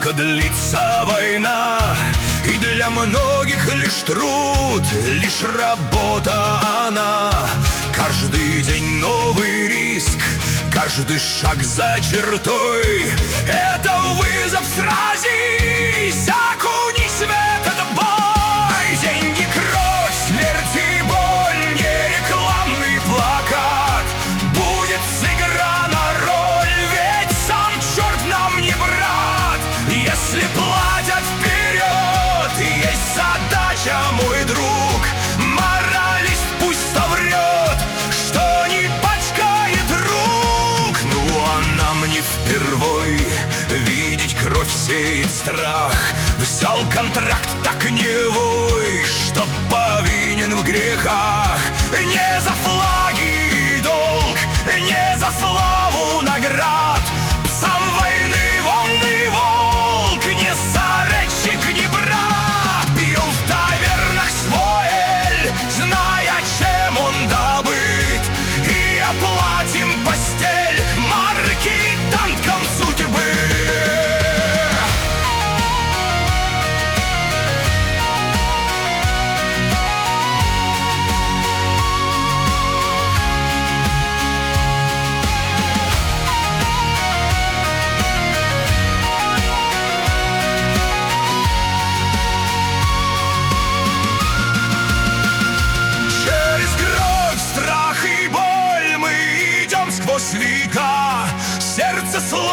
Сколько длится война, и для многих лишь труд, лишь работа она. Каждый день новый риск, каждый шаг за чертой — это вызов, сразись, окунись в этот бой. Деньги, кровь, смерть и боль, не рекламный плакат. Будет сыграна роль, ведь сам черт нам не брат. Если платят вперед, есть задача, мой друг. Моралист пусть соврет, что не пачкает рук. Ну а нам не впервой видеть кровь сеет страх. Взял контракт, так не вой, что повинен в грехах. Не за флаги и долг, не за славу наград. Сам войны волны волк, не советчик, не брат. Пил в тавернах свой эль, зная, чем он добыт, и оплатим постель марки танком судьбы. Сквозь века сердце